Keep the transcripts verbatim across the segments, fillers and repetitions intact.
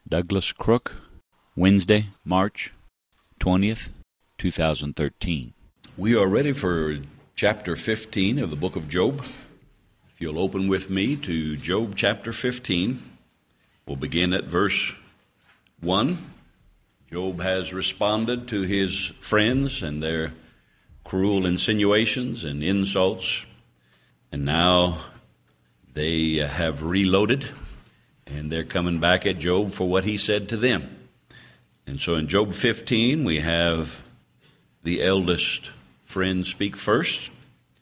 Douglas Crook, Wednesday, March twentieth, two thousand thirteen. We are ready for chapter fifteen of the book of Job. If you'll open with me to Job chapter fifteen, we'll begin at verse one. Job has responded to his friends and their cruel insinuations and insults, and now they have reloaded, and they're coming back at Job for what he said to them. And so in Job fifteen, we have the eldest friend speak first,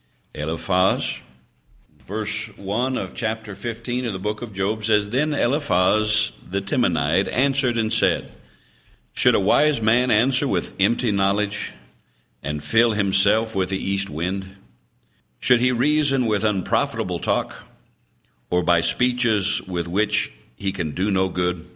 Eliphaz. Verse one of chapter fifteen of the book of Job says, Then Eliphaz the Temanite answered and said, Should a wise man answer with empty knowledge and fill himself with the east wind? Should he reason with unprofitable talk, or by speeches with which he can do no good?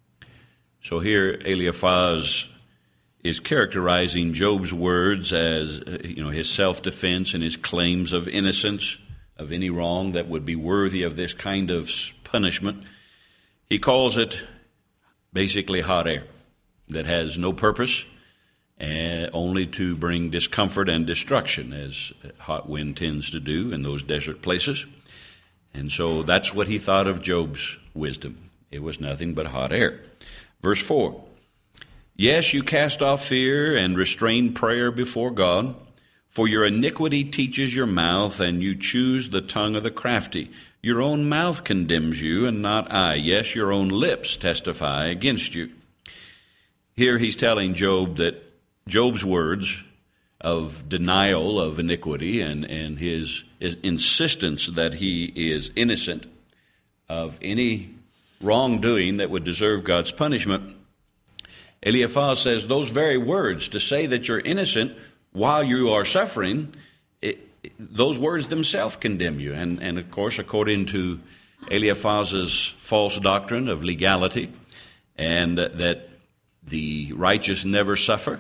So here Eliphaz is characterizing Job's words as, you know, his self-defense and his claims of innocence of any wrong that would be worthy of this kind of punishment. He calls it basically hot air that has no purpose, and only to bring discomfort and destruction, as hot wind tends to do in those desert places. And so that's what he thought of Job's wisdom. It was nothing but hot air. Verse four, Yes, you cast off fear and restrain prayer before God, for your iniquity teaches your mouth, and you choose the tongue of the crafty. Your own mouth condemns you, and not I. Yes, your own lips testify against you. Here he's telling Job that Job's words of denial of iniquity and, and his, his insistence that he is innocent of any wrongdoing that would deserve God's punishment, Eliphaz says those very words, to say that you're innocent while you are suffering, it, it, those words themselves condemn you. And, and of course, according to Eliphaz's false doctrine of legality, and that the righteous never suffer,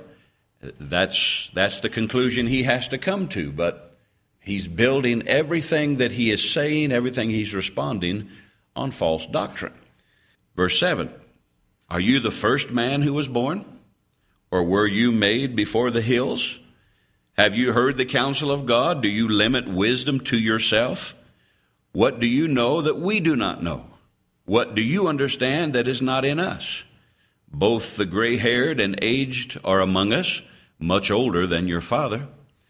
that's that's the conclusion he has to come to. But he's building everything that he is saying, everything he's responding, on false doctrine. Verse seven, Are you the first man who was born? Or were you made before the hills? Have you heard the counsel of God? Do you limit wisdom to yourself? What do you know that we do not know? What do you understand that is not in us? Both the gray-haired and aged are among us, much older than your father.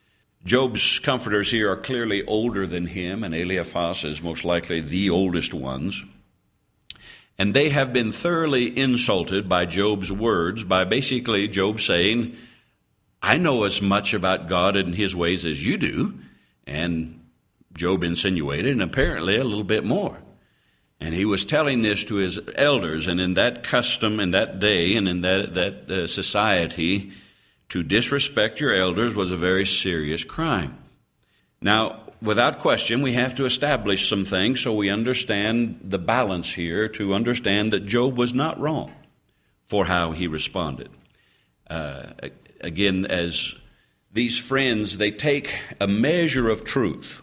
Job's comforters here are clearly older than him, and Eliphaz is most likely the oldest ones. And they have been thoroughly insulted by Job's words, by basically Job saying, I know as much about God and his ways as you do. And Job insinuated, and apparently a little bit more. And he was telling this to his elders, and in that custom, in that day, and in that, that uh, society, to disrespect your elders was a very serious crime. Now, without question, we have to establish some things so we understand the balance here, to understand that Job was not wrong for how he responded. Uh, again, as these friends, they take a measure of truth,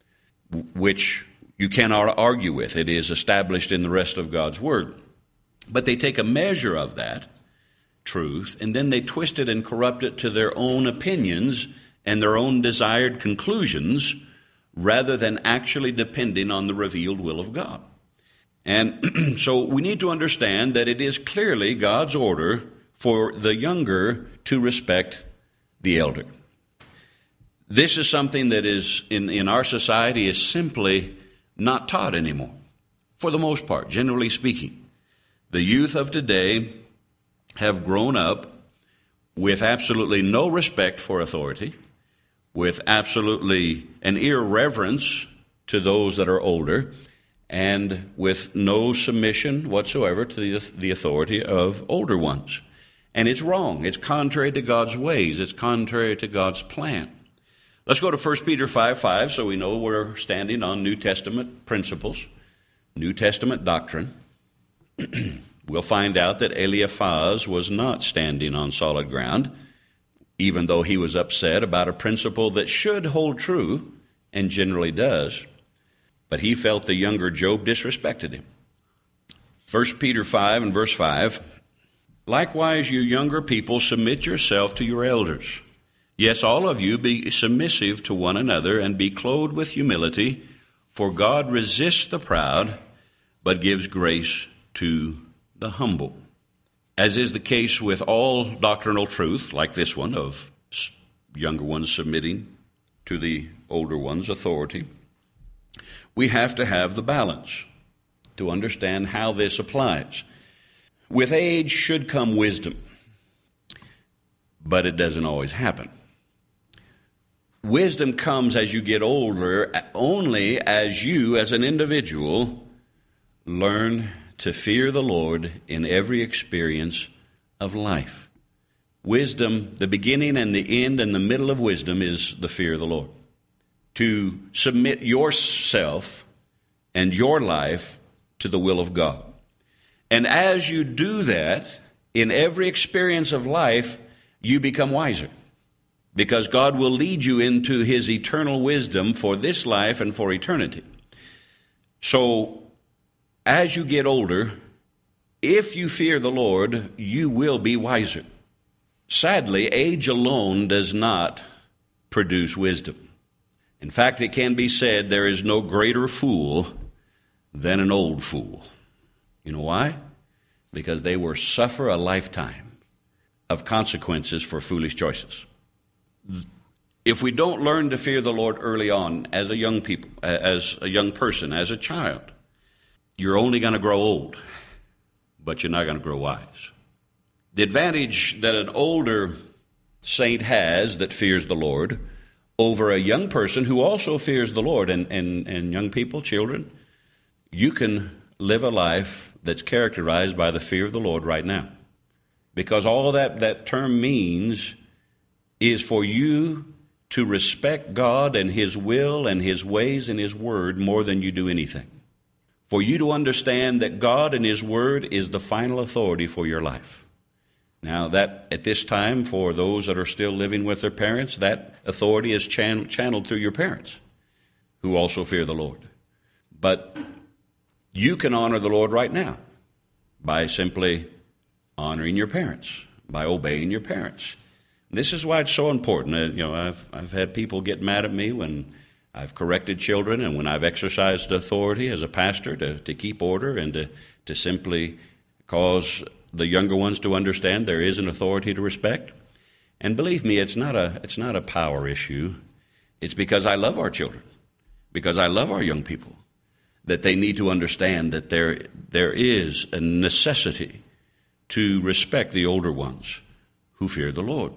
which you cannot argue with. It is established in the rest of God's Word. But they take a measure of that truth, and then they twist it and corrupt it to their own opinions and their own desired conclusions, rather than actually depending on the revealed will of God. And so we need to understand that it is clearly God's order for the younger to respect the elder. This is something that is in, in our society is simply not taught anymore, for the most part, generally speaking. The youth of today have grown up with absolutely no respect for authority, with absolutely an irreverence to those that are older, and with no submission whatsoever to the, the authority of older ones. And it's wrong. It's contrary to God's ways. It's contrary to God's plan. Let's go to First Peter five five so we know we're standing on New Testament principles, New Testament doctrine. We'll find out that Eliphaz was not standing on solid ground, even though he was upset about a principle that should hold true and generally does. But he felt the younger Job disrespected him. First Peter five and verse five, likewise, you younger people, submit yourself to your elders. Yes, all of you be submissive to one another and be clothed with humility, for God resists the proud, but gives grace to the humble. As is the case with all doctrinal truth, like this one, of younger ones submitting to the older ones' authority, we have to have the balance to understand how this applies. With age should come wisdom, but it doesn't always happen. Wisdom comes as you get older, only as you, as an individual, learn to fear the Lord in every experience of life. Wisdom, the beginning and the end and the middle of wisdom is the fear of the Lord. To submit yourself and your life to the will of God. And as you do that, in every experience of life, you become wiser. Because God will lead you into his eternal wisdom for this life and for eternity. So, as you get older, if you fear the Lord, you will be wiser. Sadly, age alone does not produce wisdom. In fact, it can be said there is no greater fool than an old fool. You know why? Because they will suffer a lifetime of consequences for foolish choices. If we don't learn to fear the Lord early on as a young people, as a young person, as a child, you're only going to grow old, but you're not going to grow wise. The advantage that an older saint has that fears the Lord over a young person who also fears the Lord, and, and, and young people, children, you can live a life that's characterized by the fear of the Lord right now. Because all that, that term means is for you to respect God and his will and his ways and his word more than you do anything. For you to understand that God and his word is the final authority for your life. Now, that at this time, for those that are still living with their parents, that authority is chan- channeled through your parents, who also fear the Lord. But you can honor the Lord right now by simply honoring your parents, by obeying your parents. This is why it's so important. Uh, you know, I've I've had people get mad at me when I've corrected children and when I've exercised authority as a pastor to, to keep order and to, to simply cause the younger ones to understand there is an authority to respect. And believe me, it's not a it's not a power issue. It's because I love our children, because I love our young people, that they need to understand that there there is a necessity to respect the older ones who fear the Lord.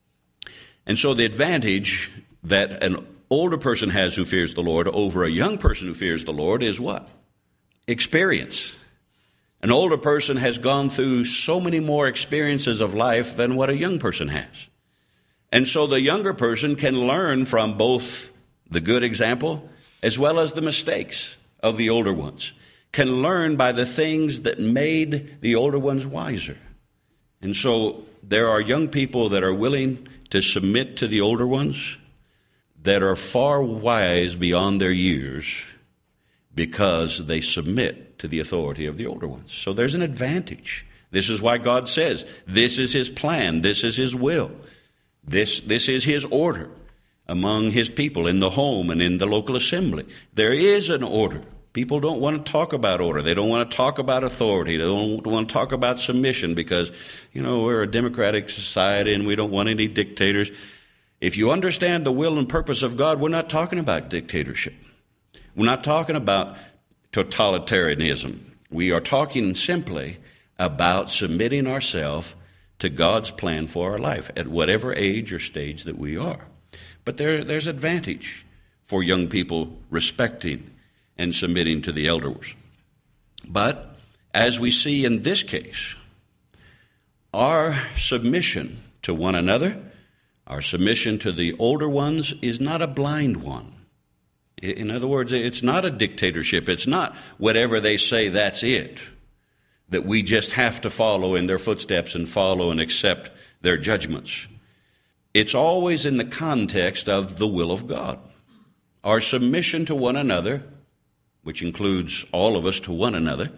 And so the advantage that an older person has who fears the Lord over a young person who fears the Lord is what? Experience. An older person has gone through so many more experiences of life than what a young person has. And so the younger person can learn from both the good example as well as the mistakes of the older ones, can learn by the things that made the older ones wiser. And so there are young people that are willing to submit to the older ones that are far wise beyond their years because they submit to the authority of the older ones. So there's an advantage. This is why God says, this is his plan, this is his will, this, this is his order among his people in the home and in the local assembly. There is an order. People don't want to talk about order. They don't want to talk about authority. They don't want to talk about submission because, you know, we're a democratic society and we don't want any dictators. If you understand the will and purpose of God, we're not talking about dictatorship. We're not talking about totalitarianism. We are talking simply about submitting ourselves to God's plan for our life at whatever age or stage that we are. But there, there's advantage for young people respecting and submitting to the elders. But as we see in this case, our submission to one another, our submission to the older ones is not a blind one. In other words, it's not a dictatorship. It's not whatever they say, that's it, that we just have to follow in their footsteps and follow and accept their judgments. It's always in the context of the will of God. Our submission to one another, which includes all of us to one another,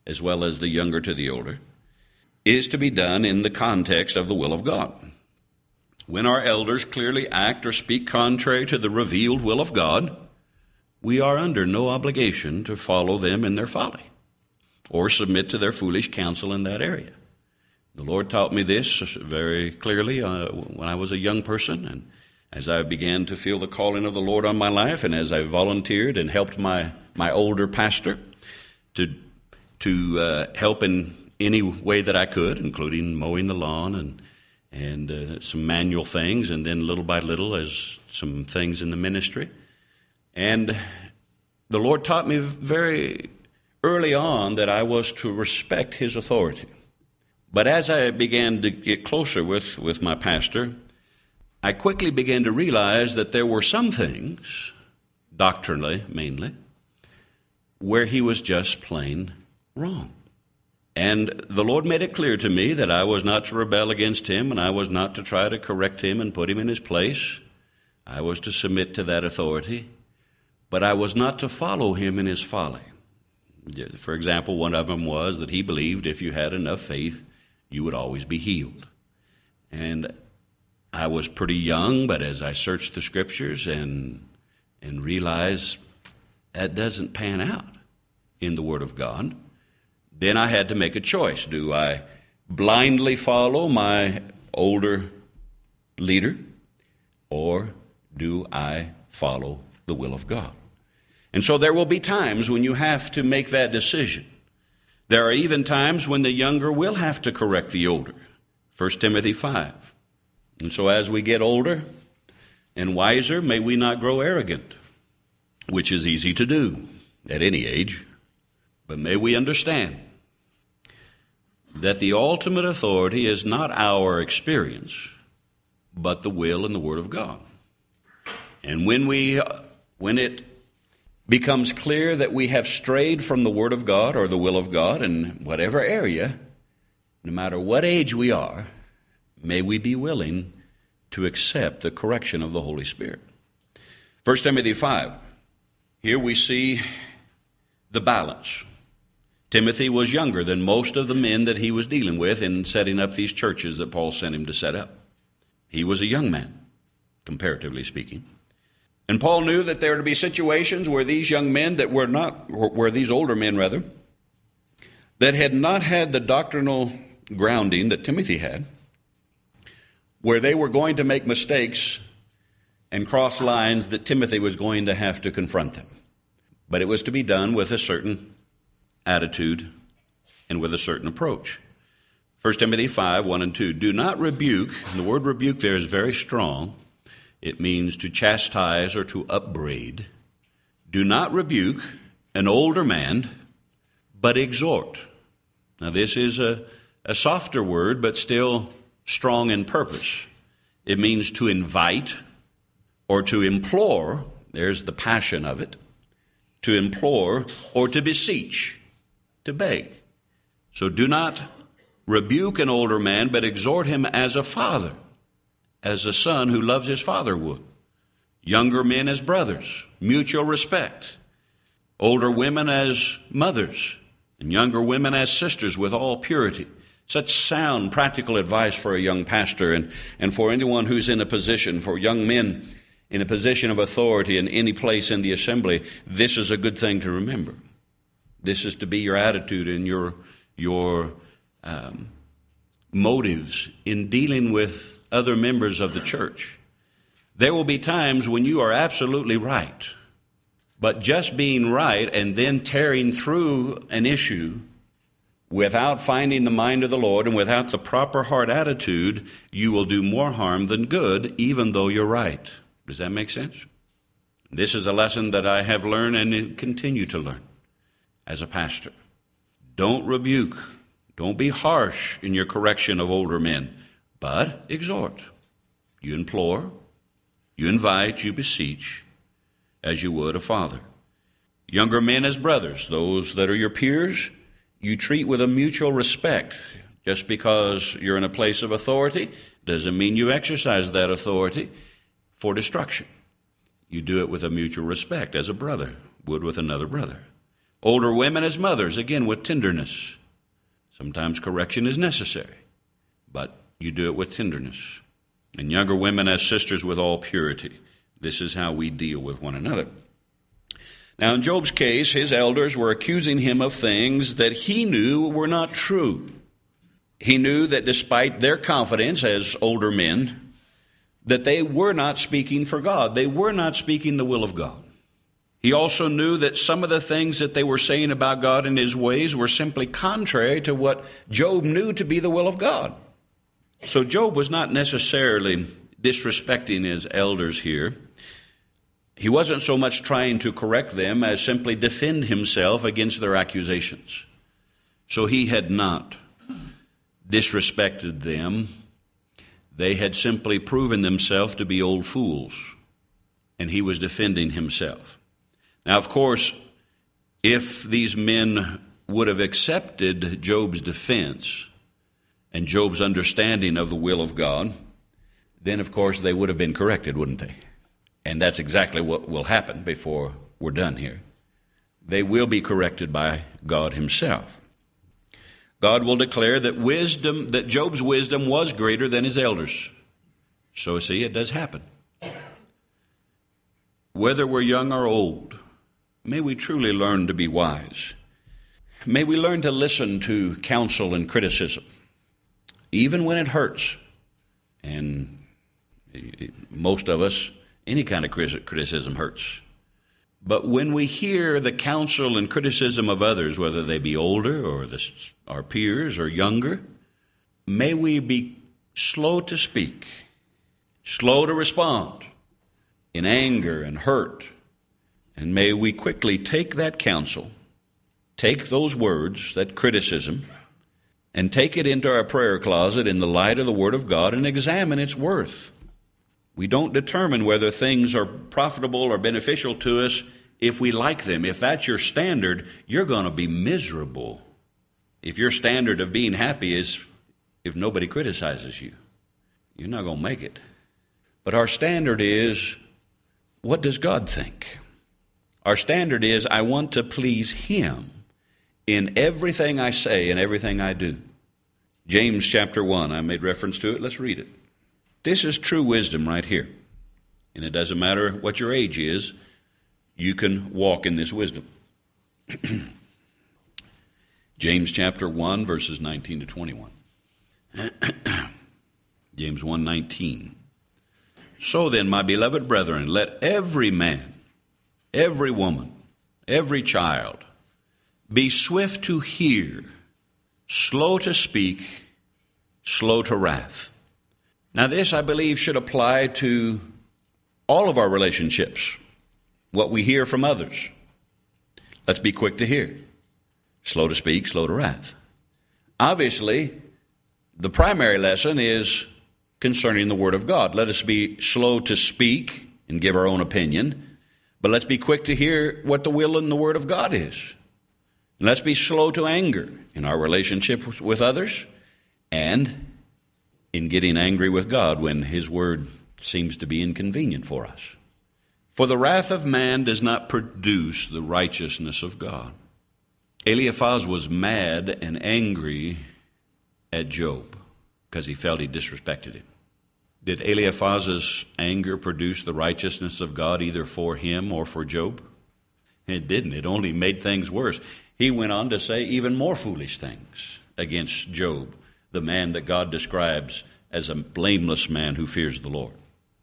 as well as the younger to the older, is to be done in the context of the will of God. When our elders clearly act or speak contrary to the revealed will of God, we are under no obligation to follow them in their folly or submit to their foolish counsel in that area. The Lord taught me this very clearly uh, when I was a young person, and as I began to feel the calling of the Lord on my life, and as I volunteered and helped my, my older pastor to, to uh, help in any way that I could, including mowing the lawn and, and uh, some manual things, and then little by little as some things in the ministry. And the Lord taught me very early on that I was to respect his authority. But as I began to get closer with, with my pastor, I quickly began to realize that there were some things, doctrinally mainly, where he was just plain wrong. And the Lord made it clear to me that I was not to rebel against him, and I was not to try to correct him and put him in his place. I was to submit to that authority, but I was not to follow him in his folly. For example, one of them was that he believed if you had enough faith, you would always be healed. And I was pretty young, but as I searched the Scriptures and and realized that doesn't pan out in the Word of God, then I had to make a choice. Do I blindly follow my older leader, or do I follow the will of God? And so there will be times when you have to make that decision. There are even times when the younger will have to correct the older. First Timothy five. And so as we get older and wiser, may we not grow arrogant, which is easy to do at any age. But may we understand that the ultimate authority is not our experience, but the will and the Word of God. And when we, when it becomes clear that we have strayed from the Word of God or the will of God in whatever area, no matter what age we are, may we be willing to accept the correction of the Holy Spirit. First Timothy five, here we see the balance. Timothy was younger than most of the men that he was dealing with in setting up these churches that Paul sent him to set up. He was a young man, comparatively speaking. And Paul knew that there were to be situations where these young men that were not, where these older men rather, that had not had the doctrinal grounding that Timothy had, where they were going to make mistakes and cross lines that Timothy was going to have to confront them. But it was to be done with a certain attitude and with a certain approach. First Timothy five, one and two, do not rebuke, and the word rebuke there is very strong. It means to chastise or to upbraid. Do not rebuke an older man, but exhort. Now this is a, a softer word, but still strong in purpose. It means to invite or to implore. There's the passion of it. To implore or to beseech, to beg. So do not rebuke an older man, but exhort him as a father, as a son who loves his father would. Younger men as brothers, mutual respect. Older women as mothers, and younger women as sisters with all purity. Such sound, practical advice for a young pastor and, and for anyone who's in a position, for young men in a position of authority in any place in the assembly. This is a good thing to remember. This is to be your attitude and your, your um, motives in dealing with other members of the church. There will be times when you are absolutely right, but just being right and then tearing through an issue without finding the mind of the Lord and without the proper heart attitude, you will do more harm than good, even though you're right. Does that make sense? This is a lesson that I have learned and continue to learn as a pastor. Don't rebuke. Don't be harsh in your correction of older men, but exhort. You implore, you invite, you beseech, as you would a father. Younger men as brothers, those that are your peers, you treat with a mutual respect. Just because you're in a place of authority doesn't mean you exercise that authority for destruction. You do it with a mutual respect, as a brother would with another brother. Older women as mothers, again, with tenderness. Sometimes correction is necessary, but you do it with tenderness. And younger women as sisters with all purity. This is how we deal with one another. Now, in Job's case, his elders were accusing him of things that he knew were not true. He knew that despite their confidence as older men, that they were not speaking for God. They were not speaking the will of God. He also knew that some of the things that they were saying about God and his ways were simply contrary to what Job knew to be the will of God. So Job was not necessarily disrespecting his elders here. He wasn't so much trying to correct them as simply defend himself against their accusations. So he had not disrespected them. They had simply proven themselves to be old fools, and he was defending himself. Now, of course, if these men would have accepted Job's defense and Job's understanding of the will of God, then, of course, they would have been corrected, wouldn't they? And that's exactly what will happen before we're done here. They will be corrected by God himself. God will declare that wisdom, that Job's wisdom was greater than his elders. So, see, it does happen. Whether we're young or old, may we truly learn to be wise. May we learn to listen to counsel and criticism, even when it hurts. And most of us, any kind of criticism hurts. But when we hear the counsel and criticism of others, whether they be older or the, our peers or younger, may we be slow to speak, slow to respond in anger and hurt. And may we quickly take that counsel, take those words, that criticism, and take it into our prayer closet in the light of the Word of God and examine its worth. We don't determine whether things are profitable or beneficial to us if we like them. If that's your standard, you're going to be miserable. If your standard of being happy is if nobody criticizes you, you're not going to make it. But our standard is, what does God think? Our standard is, I want to please Him in everything I say and everything I do. James chapter one, I made reference to it. Let's read it. This is true wisdom right here. And it doesn't matter what your age is, you can walk in this wisdom. James chapter one, verses nineteen to twenty-one. James one nineteen. So then, my beloved brethren, let every man, every woman, every child be swift to hear, slow to speak, slow to wrath. Now this, I believe, should apply to all of our relationships, what we hear from others. Let's be quick to hear, slow to speak, slow to wrath. Obviously, the primary lesson is concerning the Word of God. Let us be slow to speak and give our own opinion, but let's be quick to hear what the will and the Word of God is. And let's be slow to anger in our relationship with others and in getting angry with God when His Word seems to be inconvenient for us. For the wrath of man does not produce the righteousness of God. Eliphaz was mad and angry at Job because he felt he disrespected him. Did Eliphaz's anger produce the righteousness of God either for him or for Job? It didn't. It only made things worse. He went on to say even more foolish things against Job, the man that God describes as a blameless man who fears the Lord.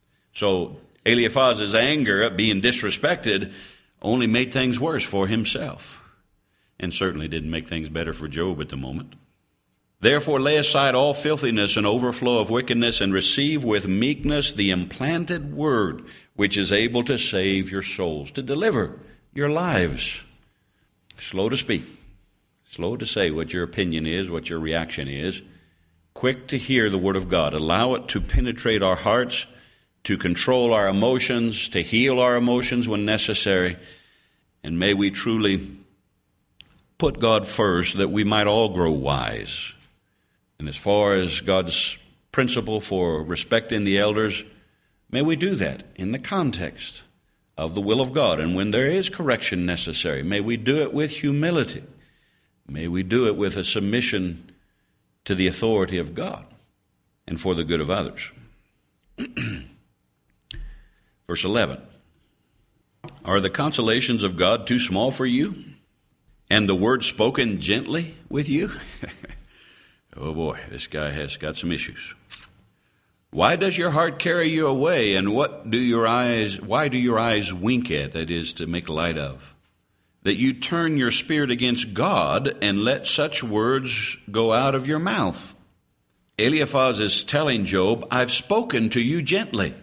So Eliphaz's anger at being disrespected only made things worse for himself, and certainly didn't make things better for Job at the moment. Therefore lay aside all filthiness and overflow of wickedness, and receive with meekness the implanted word, which is able to save your souls, to deliver your lives. Slow to speak, slow to say what your opinion is, what your reaction is, quick to hear the Word of God. Allow it to penetrate our hearts, to control our emotions, to heal our emotions when necessary. And may we truly put God first, that we might all grow wise. And as far as God's principle for respecting the elders, may we do that in the context of the will of God. And when there is correction necessary, may we do it with humility. May we do it with a submission to the authority of God and for the good of others. Verse eleven. Are the consolations of God too small for you, and the word spoken gently with you? Oh boy, this guy has got some issues. Why does your heart carry you away, and what do your eyes, why do your eyes wink at, that is, to make light of? That you turn your spirit against God and let such words go out of your mouth. Eliphaz is telling Job, I've spoken to you gently.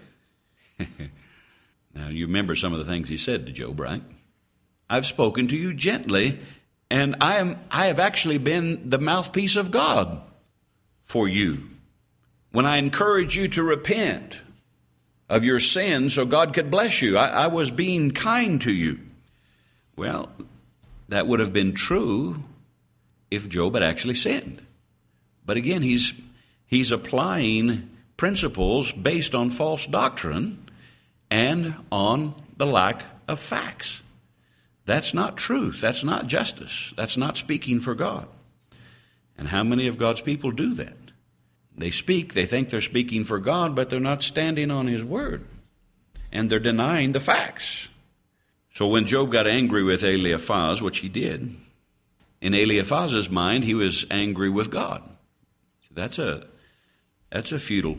Now, you remember some of the things he said to Job, right? I've spoken to you gently, and I am I have actually been the mouthpiece of God for you. When I encourage you to repent of your sins so God could bless you, I, I was being kind to you. Well, that would have been true if Job had actually sinned. But again, he's he's applying principles based on false doctrine and on the lack of facts. That's not truth. That's not justice. That's not speaking for God. And how many of God's people do that? They speak, they think they're speaking for God, but they're not standing on His word. And they're denying the facts. So when Job got angry with Eliphaz, which he did, in Eliphaz's mind, he was angry with God. That's a, that's a futile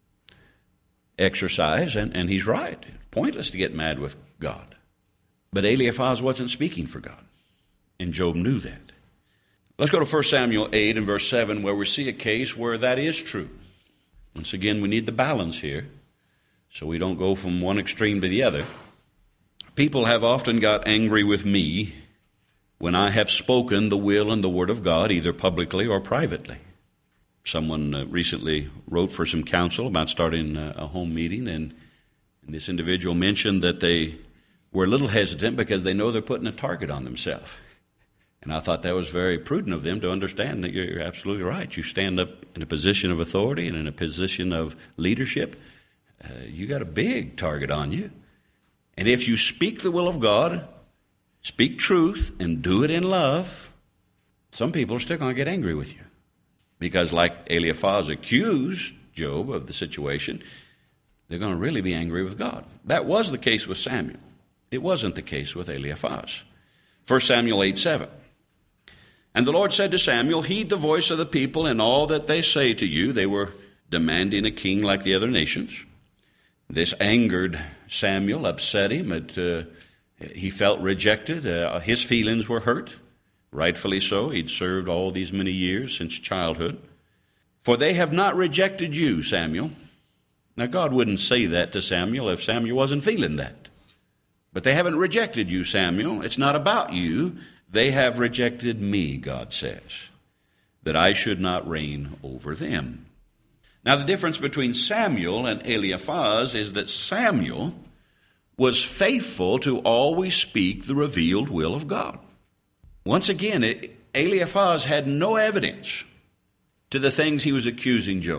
exercise, and, and he's right. Pointless to get mad with God. But Eliphaz wasn't speaking for God, and Job knew that. Let's go to First Samuel eight and verse seven, where we see a case where that is true. Once again, we need the balance here, so we don't go from one extreme to the other. People have often got angry with me when I have spoken the will and the word of God, either publicly or privately. Someone uh, recently wrote for some counsel about starting uh, a home meeting, and, and this individual mentioned that they were a little hesitant because they know they're putting a target on themselves. And I thought that was very prudent of them to understand that you're absolutely right. You stand up in a position of authority and in a position of leadership, uh, you got a big target on you. And if you speak the will of God, speak truth, and do it in love, some people are still going to get angry with you. Because like Eliphaz accused Job of the situation, they're going to really be angry with God. That was the case with Samuel. It wasn't the case with Eliphaz. First Samuel eight seven. And the Lord said to Samuel, heed the voice of the people in all that they say to you. They were demanding a king like the other nations. This angered Samuel, upset him. It, uh, he felt rejected. Uh, his feelings were hurt. Rightfully so. He'd served all these many years since childhood. For they have not rejected you, Samuel. Now, God wouldn't say that to Samuel if Samuel wasn't feeling that. But they haven't rejected you, Samuel. It's not about you. They have rejected me, God says, that I should not reign over them. Now, the difference between Samuel and Eliphaz is that Samuel was faithful to always speak the revealed will of God. Once again, it, Eliphaz had no evidence to the things he was accusing Job.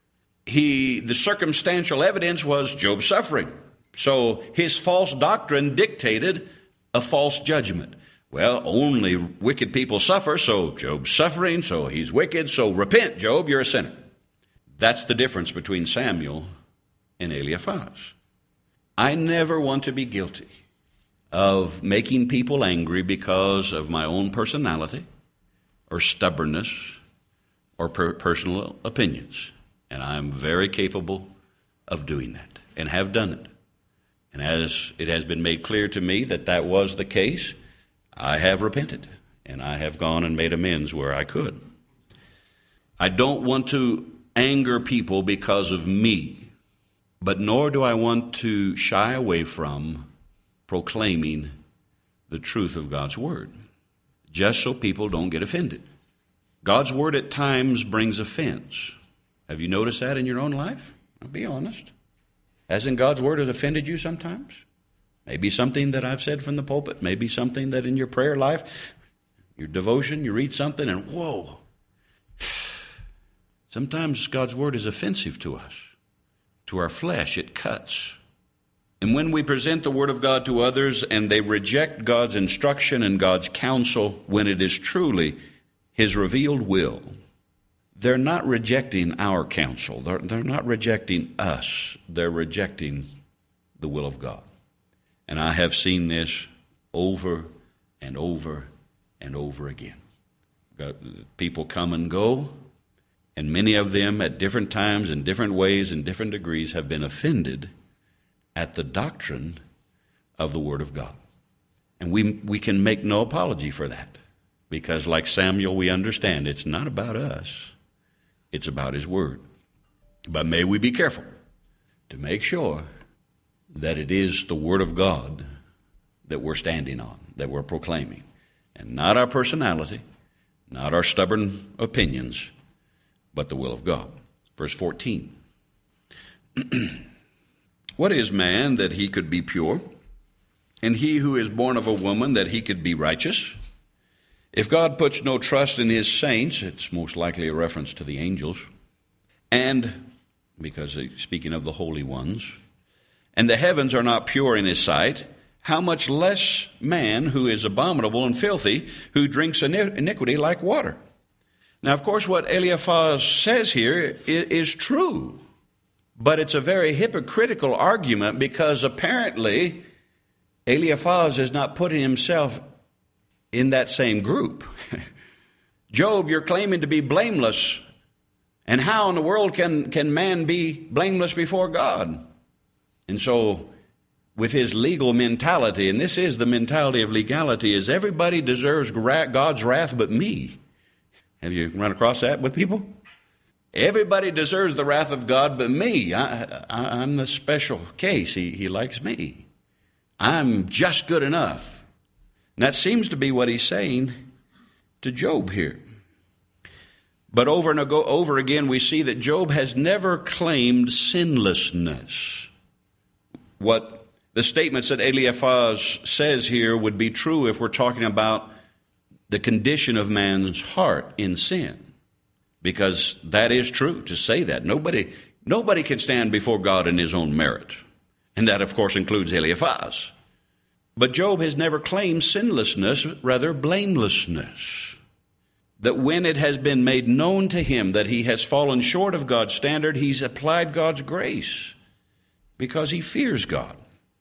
He, the circumstantial evidence was Job's suffering. So his false doctrine dictated a false judgment. Well, only wicked people suffer, so Job's suffering, so he's wicked, so repent, Job, you're a sinner. That's the difference between Samuel and Eliphaz. I never want to be guilty of making people angry because of my own personality or stubbornness or per- personal opinions. And I'm very capable of doing that and have done it. And as it has been made clear to me that that was the case, I have repented and I have gone and made amends where I could. I don't want to anger people because of me, but nor do I want to shy away from proclaiming the truth of God's word, just so people don't get offended. God's word at times brings offense. Have you noticed that in your own life? I'll be honest. Hasn't God's word has offended you sometimes? Maybe something that I've said from the pulpit, maybe something that in your prayer life, your devotion, you read something and whoa. Sometimes God's word is offensive to us, to our flesh. It cuts. And when we present the Word of God to others and they reject God's instruction and God's counsel when it is truly His revealed will, they're not rejecting our counsel. They're, they're not rejecting us. They're rejecting the will of God. And I have seen this over and over and over again. God, people come and go, and many of them at different times, in different ways, in different degrees, have been offended at the doctrine of the Word of God. And we we can make no apology for that, because like Samuel, we understand it's not about us, it's about His Word. But may we be careful to make sure that it is the Word of God that we're standing on, that we're proclaiming, and not our personality, not our stubborn opinions, but the will of God. Verse fourteen. What is man that he could be pure, and he who is born of a woman that he could be righteous? If God puts no trust in His saints, it's most likely a reference to the angels, and, because speaking of the holy ones, and the heavens are not pure in His sight, how much less man who is abominable and filthy, who drinks iniquity like water? Now, of course, what Eliphaz says here is, is true. But it's a very hypocritical argument, because apparently Eliphaz is not putting himself in that same group. Job, you're claiming to be blameless. And how in the world can, can man be blameless before God? And so with his legal mentality, and this is the mentality of legality, is everybody deserves God's wrath but me. Have you run across that with people? Everybody deserves the wrath of God but me. I, I, I'm the special case. He, he likes me. I'm just good enough. And that seems to be what he's saying to Job here. But over and over again, we see that Job has never claimed sinlessness. What the statements that Eliphaz says here would be true if we're talking about the condition of man's heart in sin. Because that is true to say that. Nobody, nobody can stand before God in his own merit. And that, of course, includes Eliphaz. But Job has never claimed sinlessness, rather blamelessness. That when it has been made known to him that he has fallen short of God's standard, he's applied God's grace because he fears God.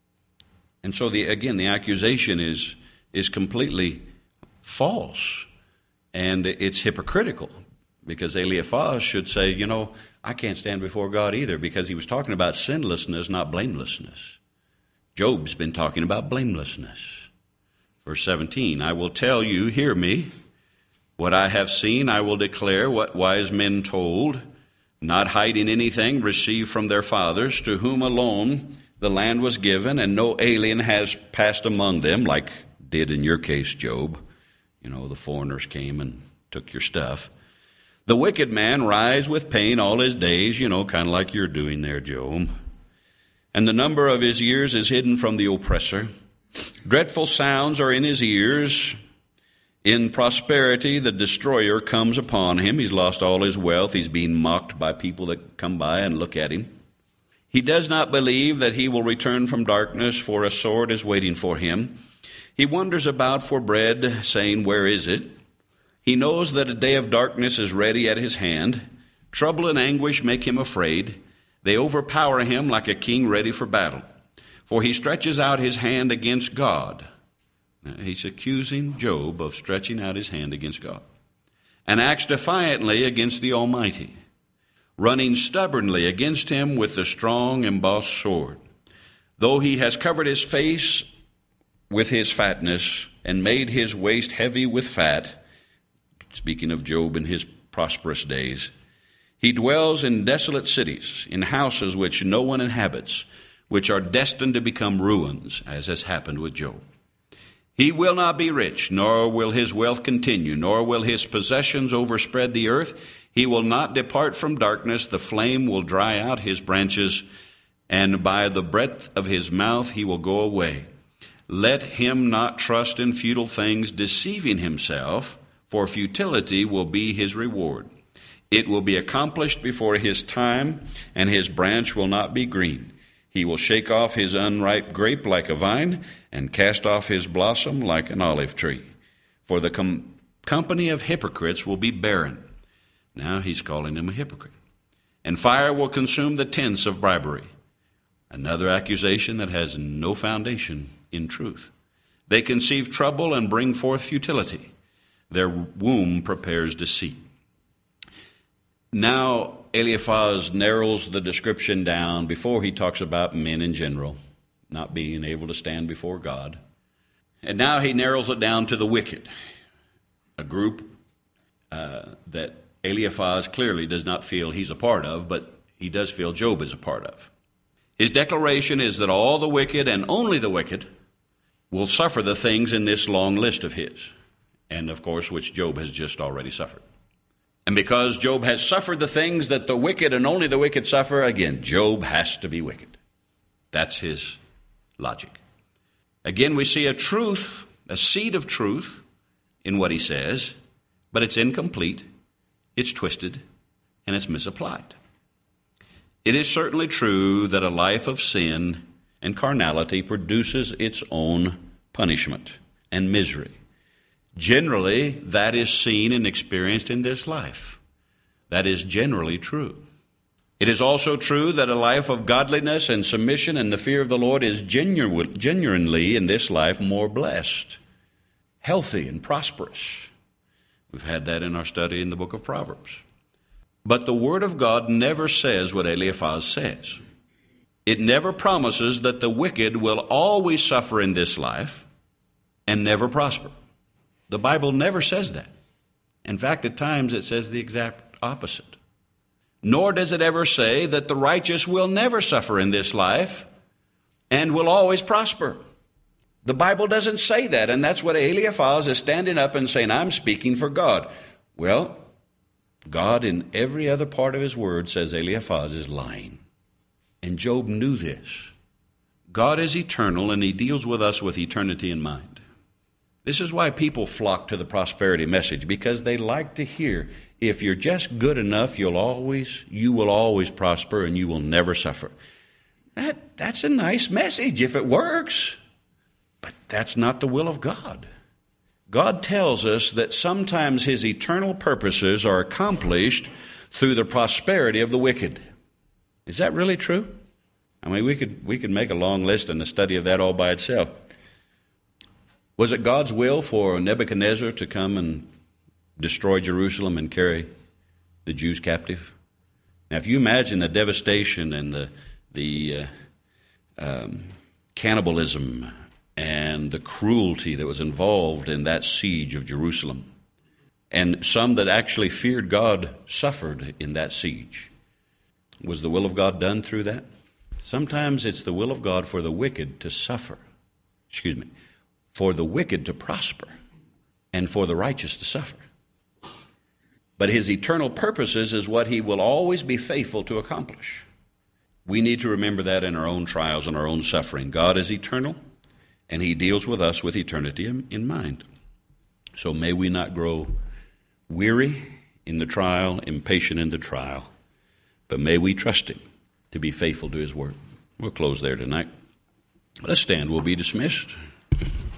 And so, the, again, the accusation is, is completely false, and it's hypocritical. Because Eliphaz should say, you know, I can't stand before God either, because he was talking about sinlessness, not blamelessness. Job's been talking about blamelessness. Verse seventeen, I will tell you, hear me, what I have seen I will declare, what wise men told, not hiding anything received from their fathers, to whom alone the land was given, and no alien has passed among them, like did in your case, Job. You know, the foreigners came and took your stuff. The wicked man rise with pain all his days, you know, kind of like you're doing there, Job. And the number of his years is hidden from the oppressor. Dreadful sounds are in his ears. In prosperity, the destroyer comes upon him. He's lost all his wealth. He's being mocked by people that come by and look at him. He does not believe that he will return from darkness, for a sword is waiting for him. He wanders about for bread, saying, where is it? He knows that a day of darkness is ready at his hand. Trouble and anguish make him afraid. They overpower him like a king ready for battle. For he stretches out his hand against God. Now, he's accusing Job of stretching out his hand against God. And acts defiantly against the Almighty, running stubbornly against him with the strong embossed sword. Though he has covered his face with his fatness and made his waist heavy with fat, speaking of Job in his prosperous days, he dwells in desolate cities, in houses which no one inhabits, which are destined to become ruins, as has happened with Job. He will not be rich, nor will his wealth continue, nor will his possessions overspread the earth. He will not depart from darkness. The flame will dry out his branches, and by the breath of his mouth he will go away. Let him not trust in futile things, deceiving himself, for futility will be his reward. It will be accomplished before his time, and his branch will not be green. He will shake off his unripe grape like a vine, and cast off his blossom like an olive tree. For the com- company of hypocrites will be barren. Now he's calling him a hypocrite. And fire will consume the tents of bribery. Another accusation that has no foundation in truth. They conceive trouble and bring forth futility. Their womb prepares deceit. Now Eliphaz narrows the description down before he talks about men in general not being able to stand before God. And now he narrows it down to the wicked, a group uh, that Eliphaz clearly does not feel he's a part of, but he does feel Job is a part of. His declaration is that all the wicked and only the wicked will suffer the things in this long list of his, and of course which Job has just already suffered. And because Job has suffered the things that the wicked and only the wicked suffer, again, Job has to be wicked. That's his logic. Again, we see a truth, a seed of truth in what he says, but it's incomplete, it's twisted, and it's misapplied. It is certainly true that a life of sin and carnality produces its own punishment and misery. Generally, that is seen and experienced in this life. That is generally true. It is also true that a life of godliness and submission and the fear of the Lord is genu- genuinely in this life more blessed, healthy, and prosperous. We've had that in our study in the book of Proverbs. But the Word of God never says what Eliphaz says. It never promises that the wicked will always suffer in this life and never prosper. The Bible never says that. In fact, at times it says the exact opposite. Nor does it ever say that the righteous will never suffer in this life and will always prosper. The Bible doesn't say that, and that's what Eliphaz is standing up and saying, I'm speaking for God. Well, God in every other part of his word says Eliphaz is lying. And Job knew this. God is eternal, and he deals with us with eternity in mind. This is why people flock to the prosperity message, because they like to hear, if you're just good enough, you'll always, you will always prosper and you will never suffer. That, that's a nice message if it works, but that's not the will of God. God tells us that sometimes his eternal purposes are accomplished through the prosperity of the wicked. Is that really true? I mean, we could we could make a long list and a study of that all by itself. Was it God's will for Nebuchadnezzar to come and destroy Jerusalem and carry the Jews captive? Now, if you imagine the devastation and the the uh, um, cannibalism and the cruelty that was involved in that siege of Jerusalem, and some that actually feared God suffered in that siege, was the will of God done through that? Sometimes it's the will of God for the wicked to suffer. Excuse me. For the wicked to prosper and for the righteous to suffer. But his eternal purposes is what he will always be faithful to accomplish. We need to remember that in our own trials and our own suffering. God is eternal, and he deals with us with eternity in mind. So may we not grow weary in the trial, impatient in the trial, but may we trust him to be faithful to his word. We'll close there tonight. Let's stand. We'll be dismissed.